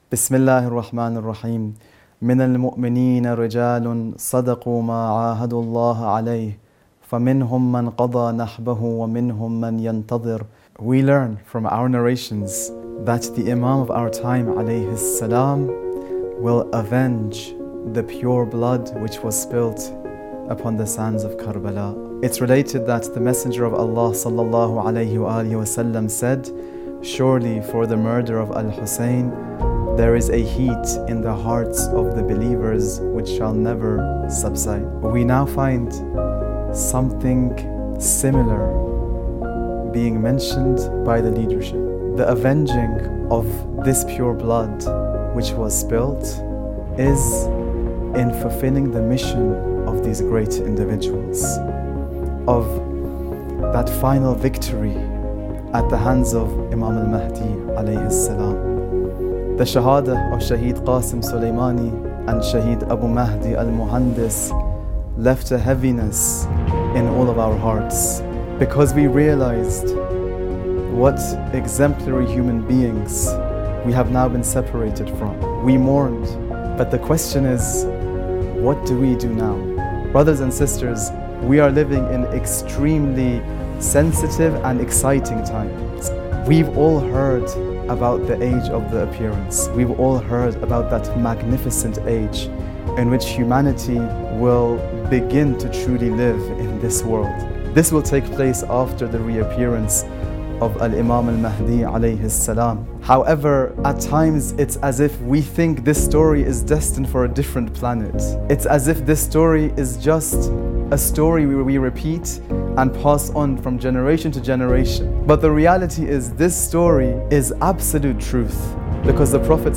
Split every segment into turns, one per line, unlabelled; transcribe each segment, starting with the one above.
بسم الله الرحمن الرحيم من المؤمنين رجال صدقوا ما عاهدوا الله عليه فمنهم من قضى نحبه ومنهم من ينتظر. We learn from our narrations that the Imam of our time alayhi salam will avenge the pure blood which was spilt upon the sands of Karbala. It's related that the Messenger of Allah sallallahu alayhi wa sallam said, surely for the murder of Al-Hussein there is a heat in the hearts of the believers which shall never subside. We now find something similar being mentioned by the leadership. The avenging of this pure blood which was spilt is in fulfilling the mission of these great individuals, of that final victory at the hands of Imam al-Mahdi alayhi salam. The Shahada of Shaheed Qasim Soleimani and Shaheed Abu Mahdi al-Muhandis left a heaviness in all of our hearts because we realized what exemplary human beings we have now been separated from. We mourned, but the question is, what do we do now? Brothers and sisters, we are living in extremely sensitive and exciting times. We've all heard about the age of the appearance. We've all heard about that magnificent age in which humanity will begin to truly live in this world. This will take place after the reappearance of Al-Imam al-Mahdi alayhi salam. However, at times it's as if we think this story is destined for a different planet. It's as if this story is just a story we repeat and pass on from generation to generation. But the reality is this story is absolute truth because the Prophet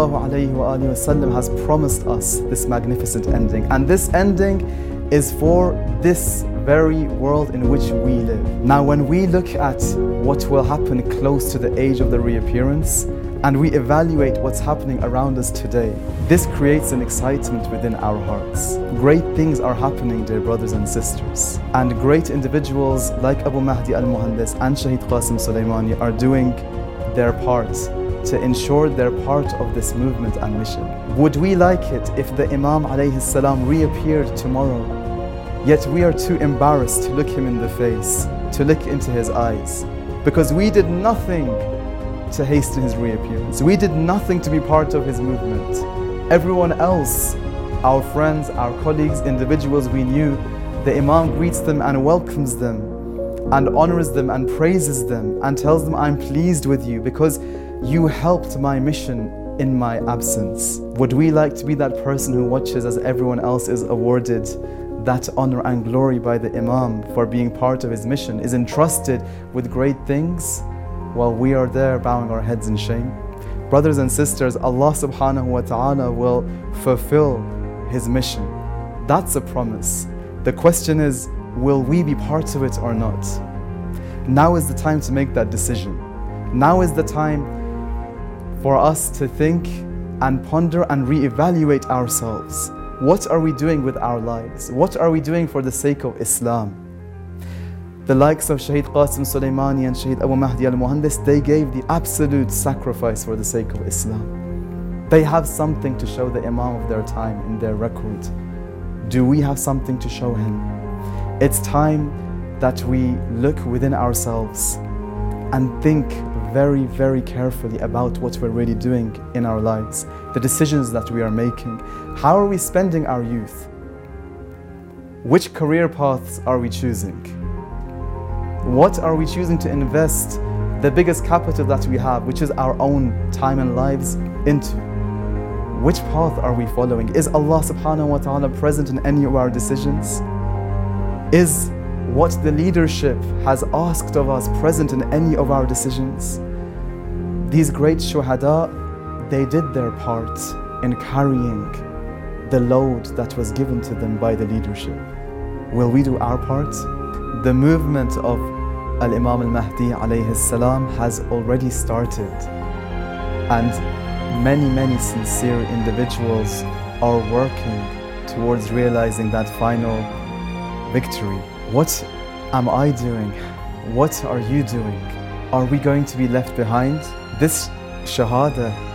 ﷺ has promised us this magnificent ending. And this ending is for this very world in which we live. Now when we look at what will happen close to the age of the reappearance and we evaluate what's happening around us today, this creates an excitement within our hearts. Great things are happening, dear brothers and sisters. And great individuals like Abu Mahdi al-Muhandis and Shaheed Qasim Soleimani are doing their part to ensure they're part of this movement and mission. Would we like it if the Imam alayhi salam reappeared tomorrow, yet we are too embarrassed to look him in the face, to look into his eyes, because we did nothing to hasten his reappearance. We did nothing to be part of his movement. Everyone else, our friends, our colleagues, individuals we knew, the Imam greets them and welcomes them and honors them and praises them and tells them, I'm pleased with you because you helped my mission in my absence. Would we like to be that person who watches as everyone else is awarded that honor and glory by the Imam for being part of his mission, is entrusted with great things, while we are there bowing our heads in shame? Brothers and sisters, Allah subhanahu wa ta'ala will fulfill his mission. That's a promise. The question is, will we be part of it or not? Now is the time to make that decision. Now is the time for us to think and ponder and reevaluate ourselves. What are we doing with our lives? What are we doing for the sake of Islam? The likes of Shaheed Qasim Soleimani and Shaheed Abu Mahdi al-Muhandis, they gave the absolute sacrifice for the sake of Islam. They have something to show the Imam of their time in their record. Do we have something to show him? It's time that we look within ourselves and think very, very carefully about what we're really doing in our lives, the decisions that we are making. How are we spending our youth? Which career paths are we choosing? What are we choosing to invest the biggest capital that we have, which is our own time and lives, into? Which path are we following? Is Allah subhanahu wa ta'ala present in any of our decisions? Is what the leadership has asked of us present in any of our decisions? These great shuhada, they did their part in carrying the load that was given to them by the leadership. Will we do our part? The movement of Al-Imam al-Mahdi alayhi salam has already started, and many sincere individuals are working towards realizing that final victory. What am I doing? What are you doing? Are we going to be left behind? This shahada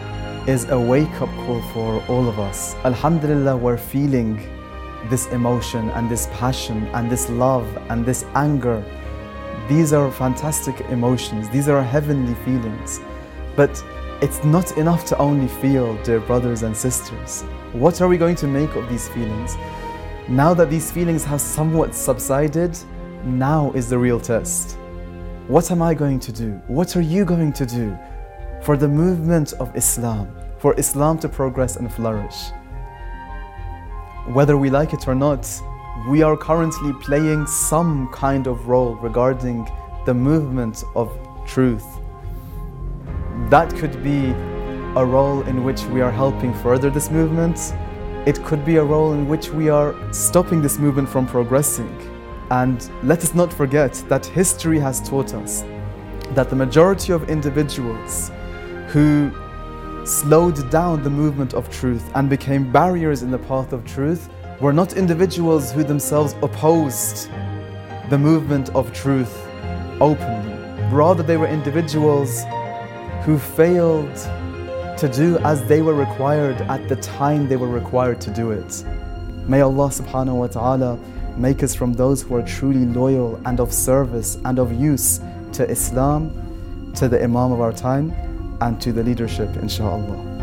is a wake-up call for all of us. Alhamdulillah, we're feeling this emotion and this passion and this love and this anger. These are fantastic emotions. These are heavenly feelings. But it's not enough to only feel, dear brothers and sisters. What are we going to make of these feelings? Now that these feelings have somewhat subsided, now is the real test. What am I going to do? What are you going to do for the movement of Islam, for Islam to progress and flourish? Whether we like it or not, we are currently playing some kind of role regarding the movement of truth. That could be a role in which we are helping further this movement. It could be a role in which we are stopping this movement from progressing. And let us not forget that history has taught us that the majority of individuals who slowed down the movement of truth and became barriers in the path of truth were not individuals who themselves opposed the movement of truth openly. Rather, they were individuals who failed to do as they were required at the time they were required to do it. May Allah subhanahu wa ta'ala make us from those who are truly loyal and of service and of use to Islam, to the Imam of our time, and to the leadership, inshaAllah.